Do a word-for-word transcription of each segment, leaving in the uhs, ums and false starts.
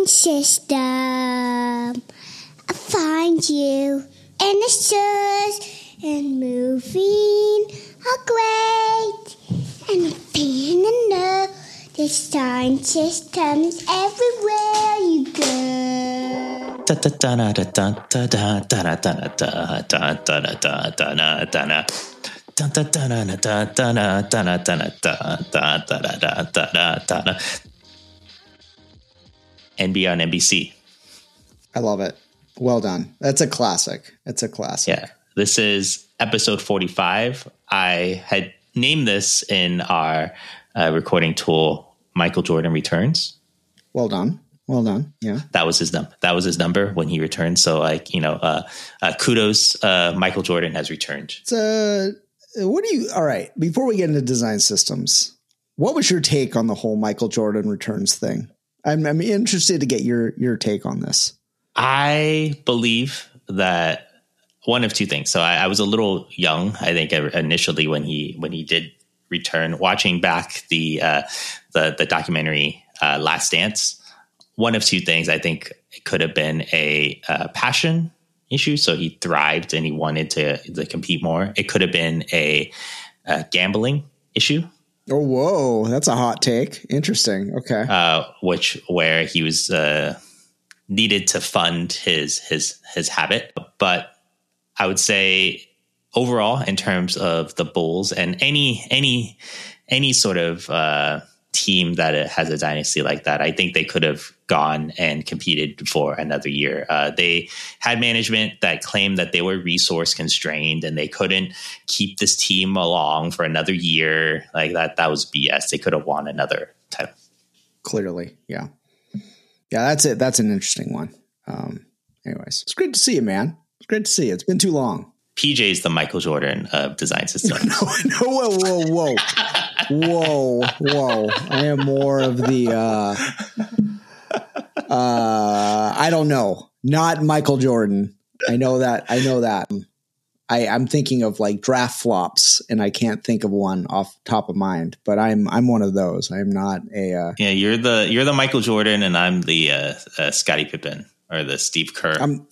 design system. I find you in the stores and moving are great. And I'm feeling the design systems everywhere you go. N B on N B C. I love it. Well done. That's a classic. It's a classic. Yeah. This is episode forty-five. I had named this in our uh, recording tool, Michael Jordan Returns. Well done. Well done. Yeah. That was his number. That was his number when he returned. So like, you know, uh, uh, kudos. Uh, Michael Jordan has returned. So what do you, all right. Before we get into design systems, what was your take on the whole Michael Jordan Returns thing? I'm, I'm interested to get your, your take on this. I believe that one of two things. So I, I was a little young, I think, initially when he when he did return. Watching back the uh, the, the documentary uh, Last Dance, one of two things. I think it could have been a uh, passion issue, so he thrived and he wanted to, to compete more. It could have been a, a gambling issue. Oh, whoa, that's a hot take. Interesting. Okay, uh, which where he was uh, needed to fund his his his habit, but I would say overall, in terms of the Bulls and any any any sort of uh, team that has a dynasty like that, I think they could have gone and competed for another year. Uh, they had management that claimed that they were resource constrained and they couldn't keep this team along for another year. Like that, that was B S. They could have won another title. Clearly, yeah, yeah. That's it. That's an interesting one. Um, anyways, it's great to see you, man. It's great to see you. It's been too long. P J's the Michael Jordan of design systems. no, no, whoa, whoa, whoa, whoa, whoa! I am more of the. Uh, uh, I don't know. Not Michael Jordan. I know that. I know that. I, I'm thinking of like draft flops, and I can't think of one off top of mind. But I'm I'm one of those. I'm not a. Uh, yeah, you're the you're the Michael Jordan, and I'm the uh, uh, Scottie Pippen or the Steve Kerr. I'm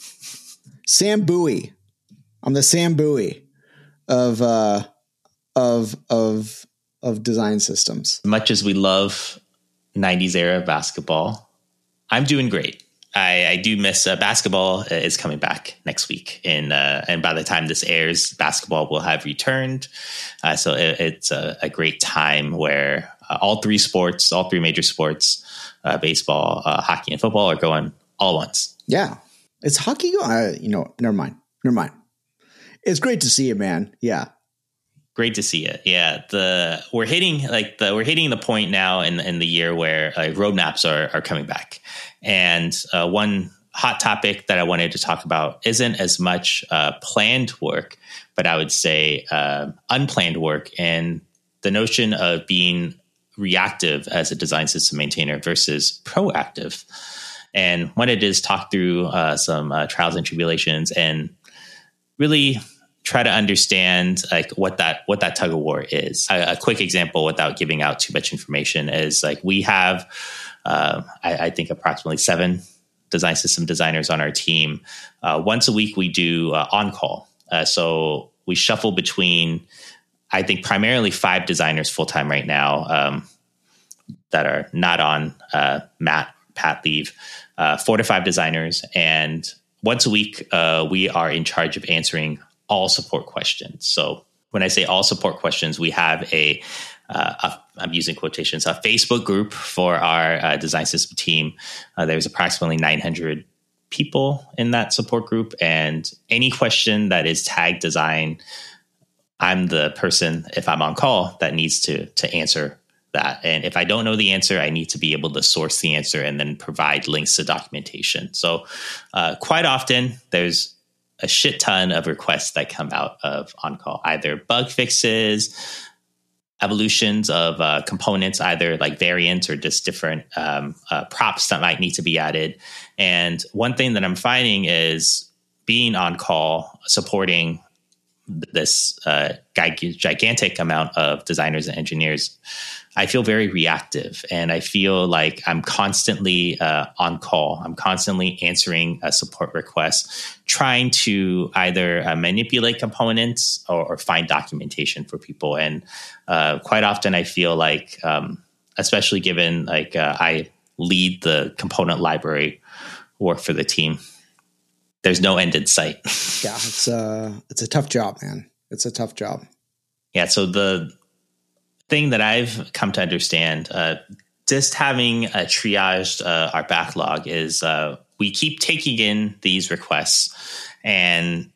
Sam Bowie. I'm the Sam Bowie of uh, of of of design systems. Much as we love nineties era basketball, I'm doing great. I, I do miss uh, basketball is coming back next week, and uh, and by the time this airs, basketball will have returned. Uh, so it, it's a, a great time where uh, all three sports, all three major sports, uh, baseball, uh, hockey, and football, are going all at once. Yeah, it's hockey. Uh, you know, never mind. Never mind. It's great to see you, man. Yeah. Great to see it. Yeah. The, we're hitting like the, we're hitting the point now in, in the year where uh, roadmaps are, are coming back. And uh, one hot topic that I wanted to talk about isn't as much uh, planned work, but I would say uh, unplanned work, and the notion of being reactive as a design system maintainer versus proactive. And wanted to just talk through uh, some uh, trials and tribulations and really try to understand like what that what that tug of war is. A, a quick example, without giving out too much information, is like we have, uh, I, I think, approximately seven design system designers on our team. Uh, once a week, we do uh, on call. Uh, so we shuffle between, I think, primarily five designers full time right now um, that are not on uh, mat pat leave. Uh, four to five designers, and once a week, uh, we are in charge of answering all support questions. So when I say all support questions, we have a, uh, a I'm using quotations, a Facebook group for our uh, design system team. Uh, there's approximately nine hundred people in that support group. And any question that is tagged design, I'm the person, if I'm on call, that needs to to answer that. And if I don't know the answer, I need to be able to source the answer and then provide links to documentation. So uh, quite often there's a shit ton of requests that come out of on-call, either bug fixes, evolutions of uh, components, either like variants or just different um, uh, props that might need to be added. And one thing that I'm finding is being on call, supporting this uh, gigantic amount of designers and engineers, I feel very reactive, and I feel like I'm constantly uh, on call. I'm constantly answering uh, support requests, trying to either uh, manipulate components or, or find documentation for people. And uh, quite often I feel like, um, especially given like uh, I lead the component library work for the team, there's no end in sight. Yeah, it's a, it's a tough job, man. It's a tough job. Yeah, so the thing that I've come to understand, uh, just having uh, triaged uh, our backlog, is uh, we keep taking in these requests and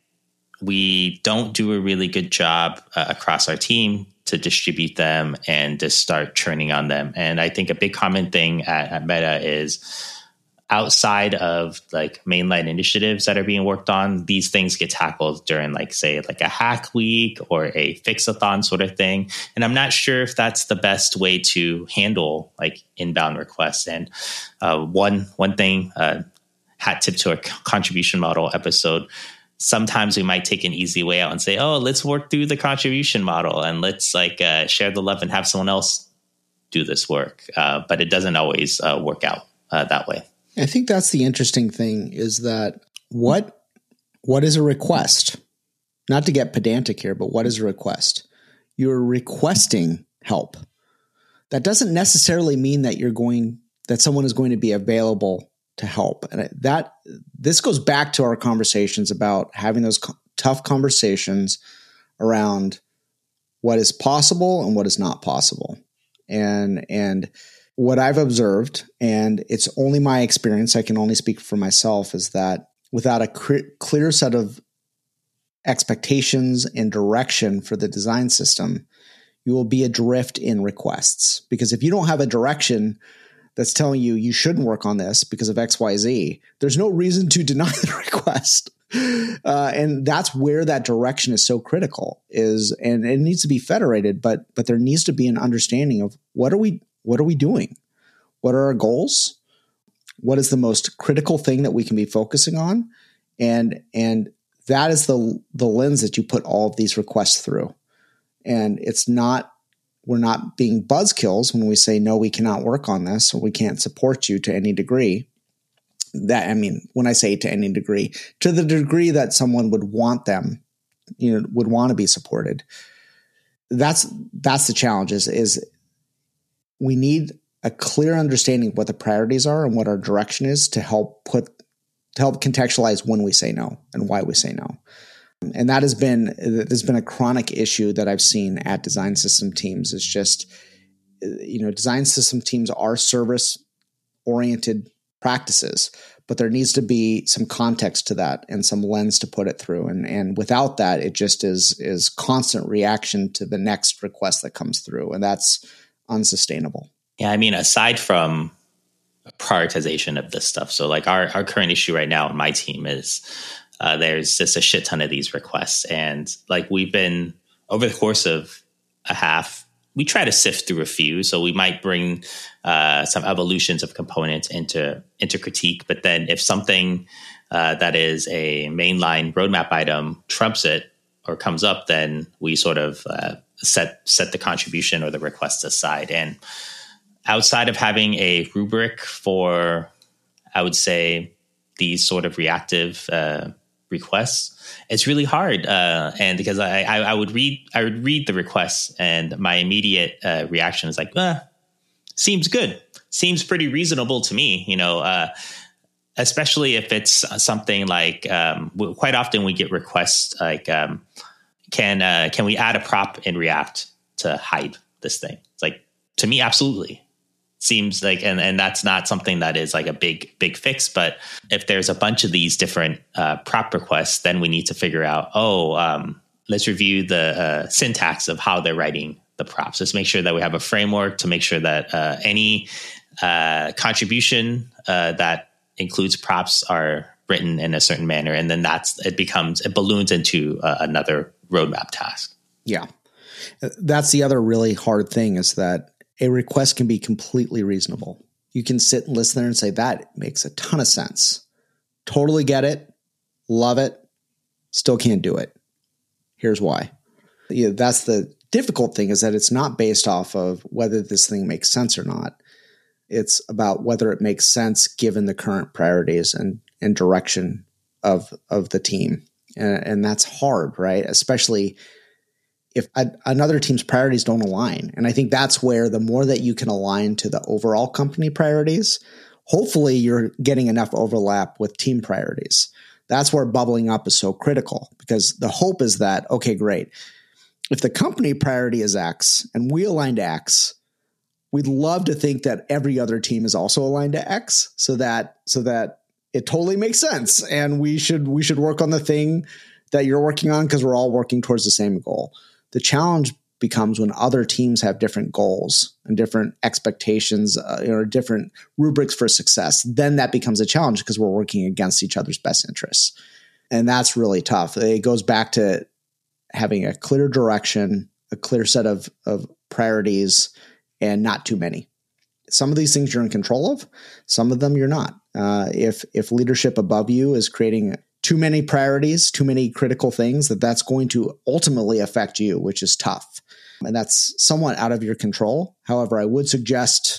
we don't do a really good job uh, across our team to distribute them and just start churning on them. And I think a big common thing at, at Meta is, outside of like mainline initiatives that are being worked on, these things get tackled during like, say, like a hack week or a fix-a-thon sort of thing. And I'm not sure if that's the best way to handle like inbound requests. And uh, one, one thing, uh, hat tip to a contribution model episode, sometimes we might take an easy way out and say, oh, let's work through the contribution model and let's like uh, share the love and have someone else do this work. Uh, but it doesn't always uh, work out uh, that way. I think that's the interesting thing, is that what what is a request? Not to get pedantic here, but what is a request? You're requesting help. That doesn't necessarily mean that you're going that someone is going to be available to help. And that this goes back to our conversations about having those co- tough conversations around what is possible and what is not possible. And and what I've observed, and it's only my experience, I can only speak for myself, is that without a cr- clear set of expectations and direction for the design system, you will be adrift in requests. Because if you don't have a direction that's telling you you shouldn't work on this because of X Y Z, there's no reason to deny the request. Uh, and that's where that direction is so critical, is, and it needs to be federated, but but there needs to be an understanding of what are we What are we doing? What are our goals? What is the most critical thing that we can be focusing on? And and that is the the lens that you put all of these requests through. And it's not, we're not being buzzkills when we say, no, we cannot work on this, or we can't support you to any degree. That, I mean, when I say to any degree, to the degree that someone would want them, you know, would want to be supported. That's that's the challenge, is, is we need a clear understanding of what the priorities are and what our direction is to help put, to help contextualize when we say no and why we say no. And that has been, there's been a chronic issue that I've seen at design system teams. It's just, you know, design system teams are service oriented practices, but there needs to be some context to that and some lens to put it through. And, and without that, it just is, is constant reaction to the next request that comes through. And that's unsustainable. Yeah, I mean, aside from prioritization of this stuff, so like our, our current issue right now on my team is uh, there's just a shit ton of these requests. And like we've been, over the course of a half, we try to sift through a few. So we might bring uh, some evolutions of components into, into critique. But then if something uh, that is a mainline roadmap item trumps it or comes up, then we sort of uh, set set the contribution or the request aside. And outside of having a rubric for, I would say, these sort of reactive uh, requests, it's really hard. Uh, and because I, I, I would read I would read the requests, and my immediate uh, reaction is like, eh, seems good, seems pretty reasonable to me, you know. Uh, especially if it's something like, um, quite often we get requests like, um, can uh, can we add a prop in React to hide this thing? It's like, to me, absolutely. Seems like, and, and that's not something that is like a big, big fix. But if there's a bunch of these different uh, prop requests, then we need to figure out, oh, um, let's review the uh, syntax of how they're writing the props. Let's make sure that we have a framework to make sure that uh, any uh, contribution uh, that includes props are written in a certain manner. And then that's, it becomes, it balloons into uh, another roadmap task. Yeah. That's the other really hard thing, is that a request can be completely reasonable. You can sit and listen there and say, that makes a ton of sense. Totally get it. Love it. Still can't do it. Here's why. You know, that's the difficult thing, is that it's not based off of whether this thing makes sense or not. It's about whether it makes sense given the current priorities and, and direction of, of the team. And, and that's hard, right? Especially if a, another team's priorities don't align. And I think that's where the more that you can align to the overall company priorities, hopefully you're getting enough overlap with team priorities. That's where bubbling up is so critical, because the hope is that, okay, great. If the company priority is X and we align to X, we'd love to think that every other team is also aligned to X, so that so that it totally makes sense. And we should we should work on the thing that you're working on because we're all working towards the same goal. The challenge becomes when other teams have different goals and different expectations uh, or different rubrics for success. Then that becomes a challenge because we're working against each other's best interests. And that's really tough. It goes back to having a clear direction, a clear set of, of priorities, and not too many. Some of these things you're in control of, some of them you're not. Uh, if if leadership above you is creating too many priorities, too many critical things, that that's going to ultimately affect you, which is tough. And that's somewhat out of your control. However, I would suggest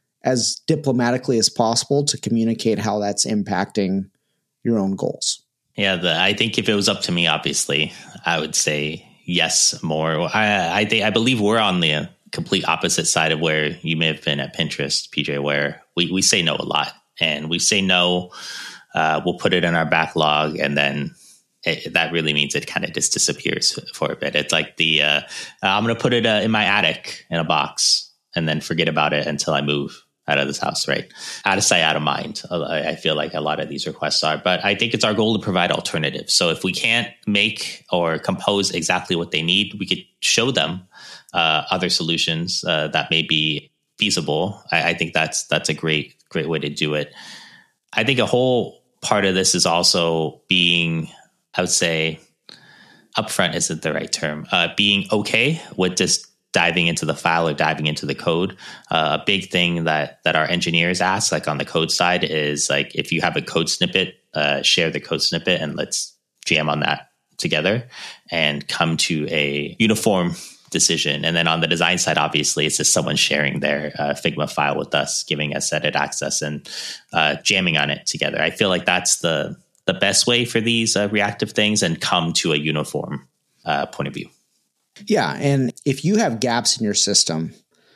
as diplomatically as possible to communicate how that's impacting your own goals. Yeah, the, I think if it was up to me, obviously, I would say yes more. I I, think, I believe we're on the complete opposite side of where you may have been at Pinterest, P J, where we, we say no a lot. And we say no, uh, we'll put it in our backlog, and then it, that really means it kind of just disappears for a bit. It's like the, uh, I'm going to put it uh, in my attic in a box and then forget about it until I move out of this house, right? Out of sight, out of mind. I feel like a lot of these requests are, but I think it's our goal to provide alternatives. So if we can't make or compose exactly what they need, we could show them uh, other solutions uh, that may be feasible. I, I think that's that's a great, great way to do it. I think a whole part of this is also being, I would say, upfront isn't the right term, uh, being okay with just diving into the file or diving into the code. Uh, a big thing that that our engineers ask, like on the code side, is like, if you have a code snippet, uh, share the code snippet and let's jam on that together and come to a uniform decision. And then on the design side, obviously, it's just someone sharing their uh, Figma file with us, giving us edit access and uh, jamming on it together. I feel like that's the the best way for these uh, reactive things and come to a uniform uh, point of view. Yeah. And if you have gaps in your system,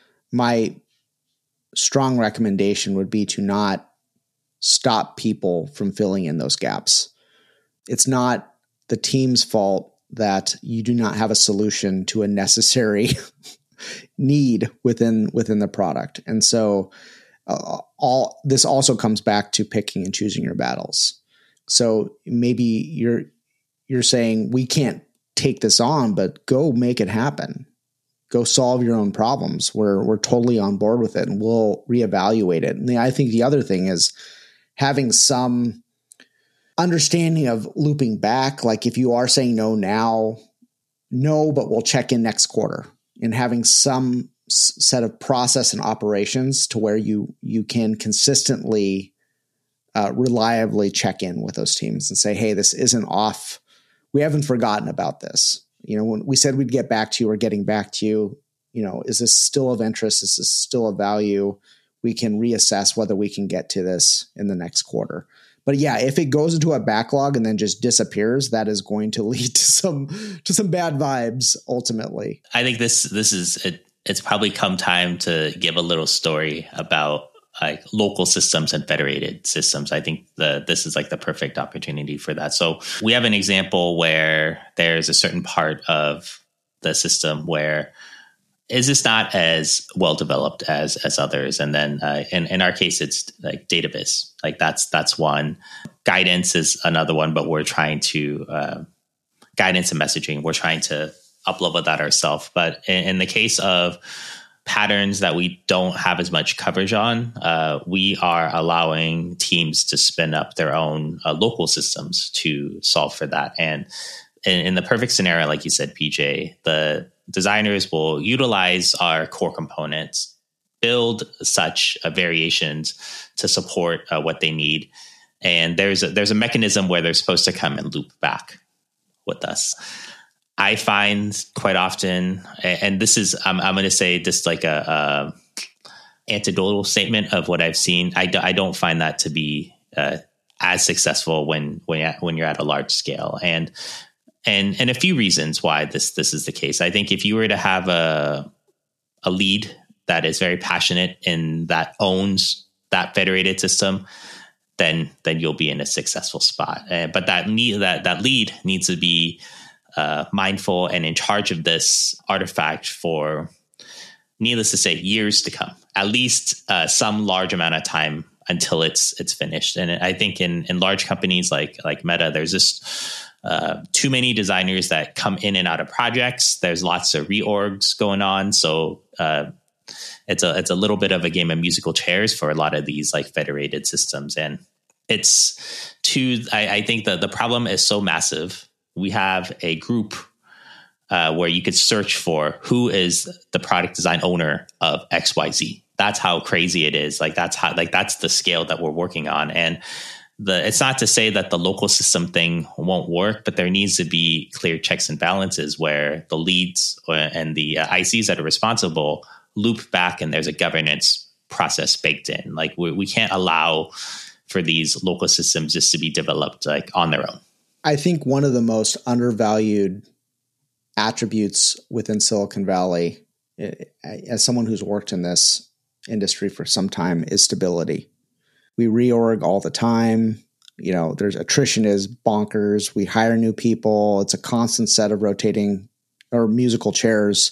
my strong recommendation would be to not stop people from filling in those gaps. It's not the team's fault that you do not have a solution to a necessary need within within the product. And so uh, all this also comes back to picking and choosing your battles. So maybe you're you're saying, we can't take this on, but go make it happen. Go solve your own problems. We're we're totally on board with it, and we'll reevaluate it. And I think the other thing is having some understanding of looping back. Like if you are saying no now, no, but we'll check in next quarter, and having some s- set of process and operations to where you you can consistently, uh, reliably check in with those teams and say, hey, this isn't off. We haven't forgotten about this. You know, when we said we'd get back to you, we're getting back to you. You know, is this still of interest? Is this still of value? We can reassess whether we can get to this in the next quarter. But yeah, if it goes into a backlog and then just disappears, that is going to lead to some to some bad vibes ultimately. I think this this is it, it's probably come time to give a little story about like local systems and federated systems. I think the this is like the perfect opportunity for that. So we have an example where there's a certain part of the system where is this not as well developed as as others, and then uh, in in our case it's like database. Like that's that's one. Guidance is another one, but we're trying to uh, guidance and messaging. We're trying to uplevel that ourselves. But in, in the case of patterns that we don't have as much coverage on, uh, we are allowing teams to spin up their own uh, local systems to solve for that. And in, in the perfect scenario, like you said, P J, the designers will utilize our core components, build such uh, variations to support uh, what they need. And there's a, there's a mechanism where they're supposed to come and loop back with us. I find quite often, and this is, I'm, I'm going to say just like a, a anecdotal statement of what I've seen. I, do, I don't find that to be uh, as successful when, when, when you're at a large scale. And, and, and a few reasons why this, this is the case. I think if you were to have a, a lead that is very passionate and that owns that federated system, then, then you'll be in a successful spot. Uh, but that need, that, that lead needs to be Uh, mindful and in charge of this artifact for, needless to say, years to come, at least uh, some large amount of time until it's it's finished. And I think in in large companies like like Meta, there's just uh, too many designers that come in and out of projects. There's lots of reorgs going on, so uh, it's a it's a little bit of a game of musical chairs for a lot of these like federated systems. And it's too. I, I think that the problem is so massive. We have a group uh, where you could search for who is the product design owner of X Y Z. That's how crazy it is. Like that's how, like that's the scale that we're working on. And the, it's not to say that the local system thing won't work, but there needs to be clear checks and balances where the leads and the uh, I Cs that are responsible loop back and there's a governance process baked in. Like we, we can't allow for these local systems just to be developed like on their own. I think one of the most undervalued attributes within Silicon Valley, as someone who's worked in this industry for some time, is stability. We reorg all the time. You know, there's attrition is bonkers. We hire new people. It's a constant set of rotating or musical chairs.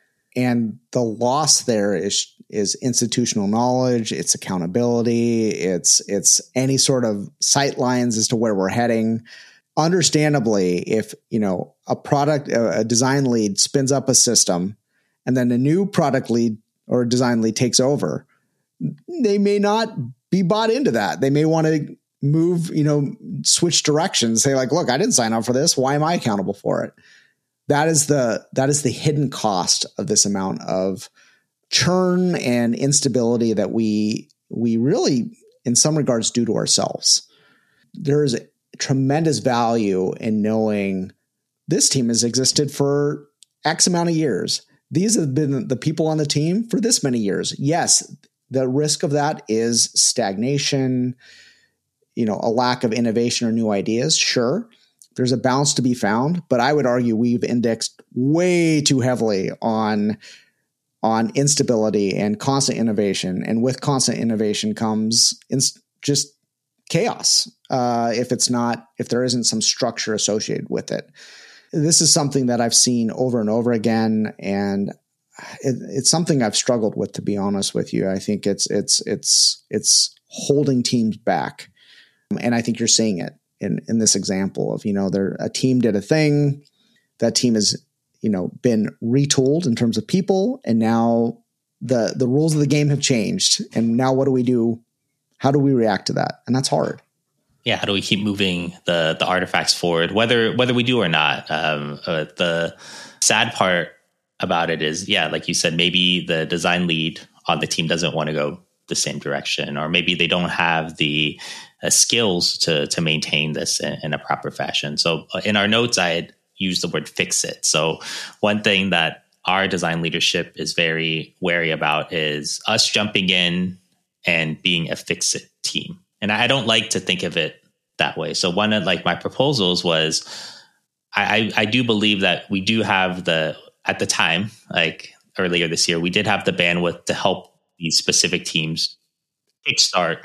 And the loss there is is institutional knowledge, it's accountability, it's it's any sort of sight lines as to where we're heading. Understandably, if, you know, a product, a design lead spins up a system and then a new product lead or design lead takes over, they may not be bought into that. They may want to move, you know, switch directions, say like, look, I didn't sign up for this. Why am I accountable for it? That is the, that is the hidden cost of this amount of churn and instability that we, we really, in some regards, do to ourselves. There is tremendous value in knowing this team has existed for X amount of years. These have been the people on the team for this many years. Yes, the risk of that is stagnation, you know, a lack of innovation or new ideas. Sure, there's a balance to be found, but I would argue we've indexed way too heavily on, on instability and constant innovation. And with constant innovation comes inst- just chaos uh, if it's not, if there isn't some structure associated with it. This is something that I've seen over and over again, and it, it's something I've struggled with, to be honest with you. I think it's it's it's it's holding teams back, and I think you're seeing it in in this example of, you know, there a team did a thing, that team has, you know, been retooled in terms of people, and now the the rules of the game have changed, and now what do we do? How do we react to that? And that's hard. Yeah, how do we keep moving the the artifacts forward, whether whether we do or not? Um, uh, the sad part about it is, yeah, like you said, maybe the design lead on the team doesn't want to go the same direction, or maybe they don't have the uh, skills to to maintain this in, in a proper fashion. So uh, in our notes, I had used the word fix it. So one thing that our design leadership is very wary about is us jumping in and being a fix it team. And I don't like to think of it that way. So one of like my proposals was, I, I do believe that we do have the, at the time, like earlier this year, we did have the bandwidth to help these specific teams kickstart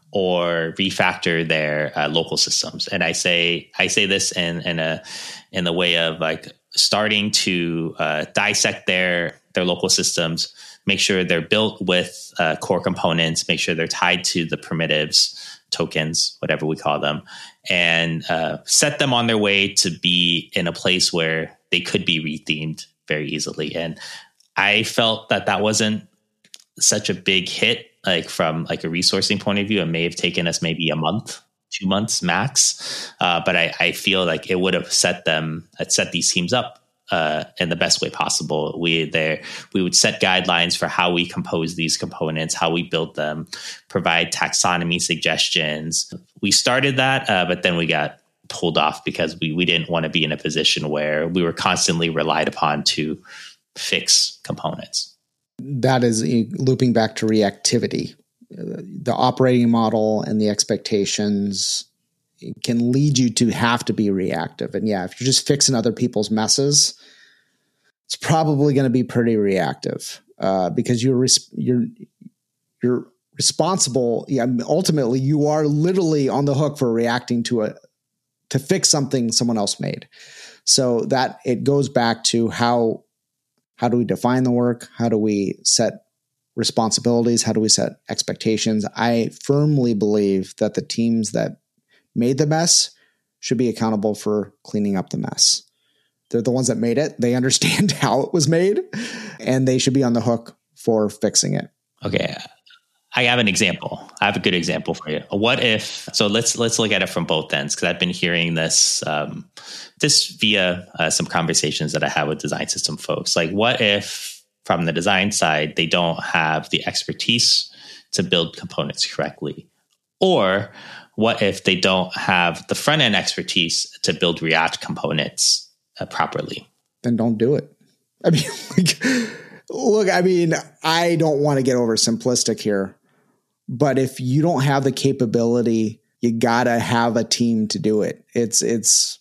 or refactor their uh, local systems. And I say, I say this in, in a, in the way of like starting to uh, dissect their, their local systems, make sure they're built with uh, core components, make sure they're tied to the primitives, tokens, whatever we call them, and uh, set them on their way to be in a place where they could be rethemed very easily. And I felt that that wasn't such a big hit, like from like a resourcing point of view. It may have taken us maybe a month, two months max. Uh, but I, I feel like it would have set them, set these teams up Uh, in the best way possible. We there we would set guidelines for how we compose these components, how we build them, provide taxonomy suggestions. We started that, uh, but then we got pulled off because we, we didn't want to be in a position where we were constantly relied upon to fix components. That is looping back to reactivity. The operating model and the expectations can lead you to have to be reactive. And yeah, if you're just fixing other people's messes, it's probably going to be pretty reactive uh, because you're res- you're you're responsible. Yeah, ultimately, you are literally on the hook for reacting to a to fix something someone else made. So that it goes back to how how do we define the work? How do we set responsibilities? How do we set expectations? I firmly believe that the teams that made the mess should be accountable for cleaning up the mess. They're the ones that made it. They understand how it was made, and they should be on the hook for fixing it. Okay. I have an example. I have a good example for you. What if, so let's, let's look at it from both ends. Cause I've been hearing this, um, this via uh, some conversations that I have with design system folks. Like, what if from the design side, they don't have the expertise to build components correctly? Or what if they don't have the front end expertise to build React components uh, properly? Then don't do it. I mean, like, look, I mean, I don't want to get oversimplistic here, but if you don't have the capability, you gotta have a team to do it. It's, it's,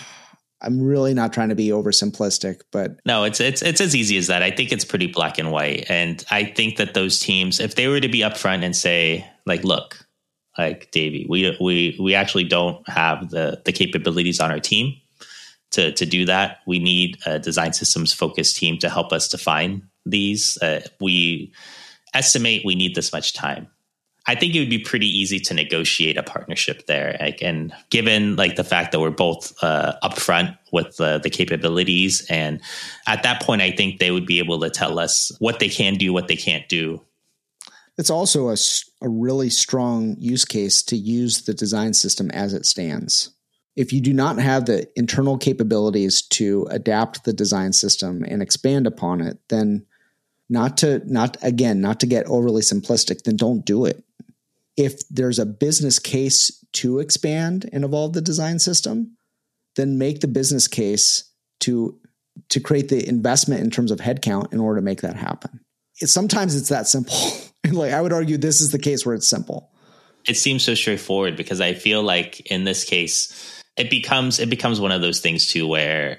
I'm really not trying to be oversimplistic, but no, it's, it's, it's as easy as that. I think it's pretty black and white. And I think that those teams, if they were to be upfront and say like, look, like Davey, we, we, we actually don't have the, the capabilities on our team to, to do that. We need a design systems focused team to help us define these. Uh, we estimate we need this much time. I think it would be pretty easy to negotiate a partnership there. Like, and given like the fact that we're both uh, upfront with the, the capabilities, and at that point, I think they would be able to tell us what they can do, what they can't do. It's also a, a really strong use case to use the design system as it stands. If you do not have the internal capabilities to adapt the design system and expand upon it, then not to, not again, not to get overly simplistic, then don't do it. If there's a business case to expand and evolve the design system, then make the business case to, to create the investment in terms of headcount in order to make that happen. It, sometimes it's that simple. And like, I would argue this is the case where it's simple. It seems so straightforward because I feel like in this case, it becomes, it becomes one of those things too, where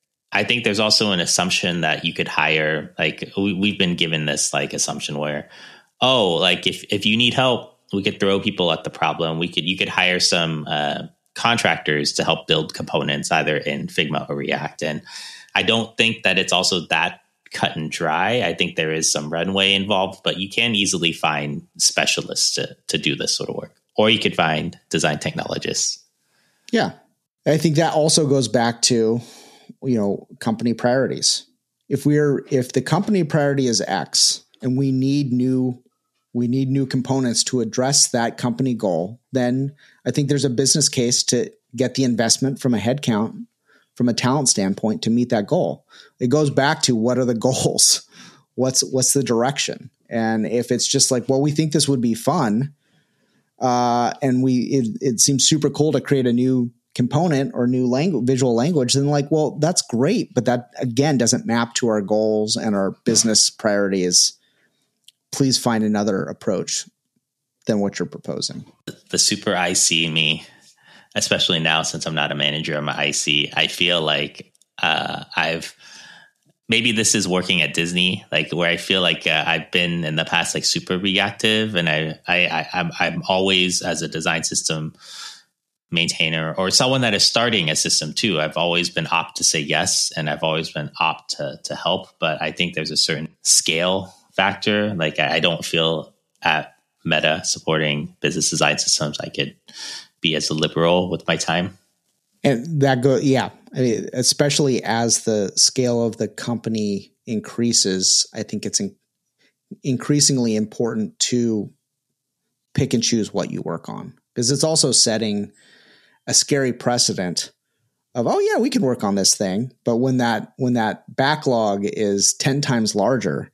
I think there's also an assumption that you could hire, like we, we've been given this like assumption where, oh, like if, if you need help, we could throw people at the problem. We could, you could hire some uh, contractors to help build components either in Figma or React. And I don't think that it's also that cut and dry. I think there is some runway involved, but you can easily find specialists to, to do this sort of work, or you could find design technologists. Yeah. I think that also goes back to, you know, company priorities. If we're, if the company priority is X and we need new, we need new components to address that company goal, then I think there's a business case to get the investment from a headcount, from a talent standpoint to meet that goal. It goes back to what are the goals? What's, what's the direction? And if it's just like, well, we think this would be fun. Uh, and we, it, it seems super cool to create a new component or new language, visual language, then like, well, that's great. But that again, doesn't map to our goals and our business priorities. Please find another approach than what you're proposing. The super I C me, especially now, since I'm not a manager, I'm an I C. I feel like uh, I've, maybe this is working at Disney, like where I feel like uh, I've been in the past, like super reactive. And I, I, I I'm, I'm always as a design system maintainer or someone that is starting a system too, I've always been opt to say yes. And I've always been opt to, to help. But I think there's a certain scale factor. Like I, I don't feel at Meta supporting business design systems, I could be as liberal with my time. And that go, yeah. I mean, especially as the scale of the company increases, I think it's in, increasingly important to pick and choose what you work on, because it's also setting a scary precedent of, oh yeah, we can work on this thing. But when that, when that backlog is ten times larger,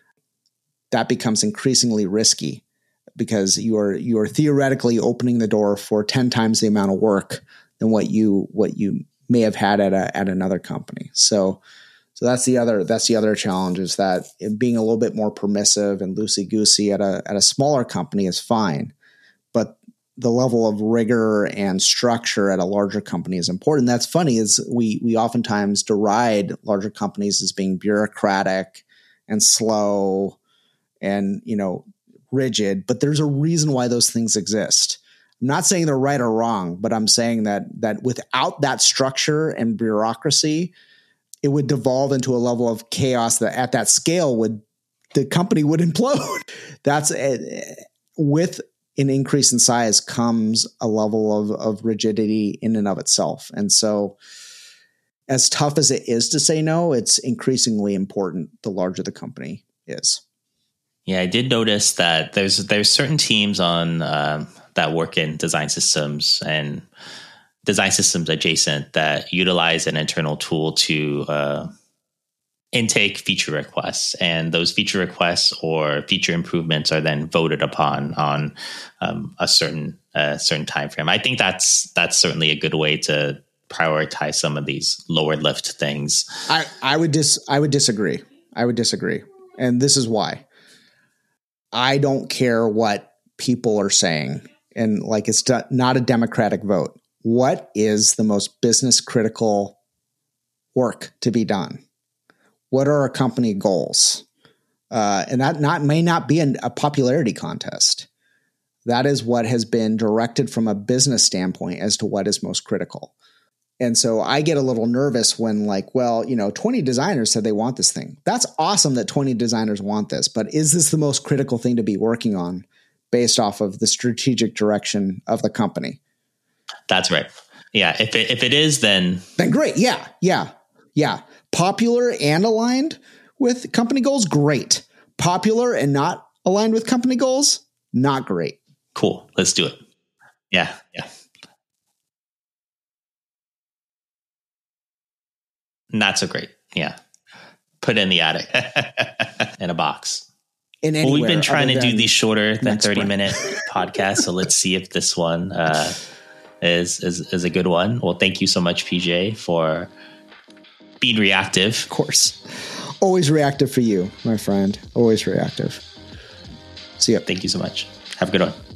that becomes increasingly risky because you are, you are theoretically opening the door for ten times the amount of work than what you what you may have had at a at another company. So so that's the other that's the other challenge, is that being a little bit more permissive and loosey goosey at a at a smaller company is fine, but the level of rigor and structure at a larger company is important. That's funny, is we we oftentimes deride larger companies as being bureaucratic and slow and, you know, rigid, but there's a reason why those things exist. I'm not saying they're right or wrong, but I'm saying that that without that structure and bureaucracy, it would devolve into a level of chaos that at that scale would the company would implode. That's a, with an increase in size comes a level of, of rigidity in and of itself. And so as tough as it is to say no, it's increasingly important the larger the company is. Yeah, I did notice that there's there's certain teams on um, that work in design systems and design systems adjacent that utilize an internal tool to uh, intake feature requests, and those feature requests or feature improvements are then voted upon on um, a certain uh, certain time frame. I think that's that's certainly a good way to prioritize some of these lower lift things. I, I would dis I would disagree. I would disagree, and this is why. I don't care what people are saying, and like it's not a democratic vote. What is the most business critical work to be done? What are our company goals? Uh, and that not may not be an, a popularity contest. That is what has been directed from a business standpoint as to what is most critical. And so I get a little nervous when like, well, you know, twenty designers said they want this thing. That's awesome that twenty designers want this, but is this the most critical thing to be working on based off of the strategic direction of the company? That's right. Yeah. If it, if it is, then. Then great. Yeah. Yeah. Yeah. Popular and aligned with company goals. Great. Popular and not aligned with company goals. Not great. Cool. Let's do it. Yeah. Yeah. Not so great. Yeah. Put in the attic in a box. In well, we've been trying to do these shorter than thirty spring. minute podcasts. So let's see if this one uh, is, is, is a good one. Well, thank you so much, P J, for being reactive. Of course. Always reactive for you, my friend. Always reactive. See ya. Thank you so much. Have a good one.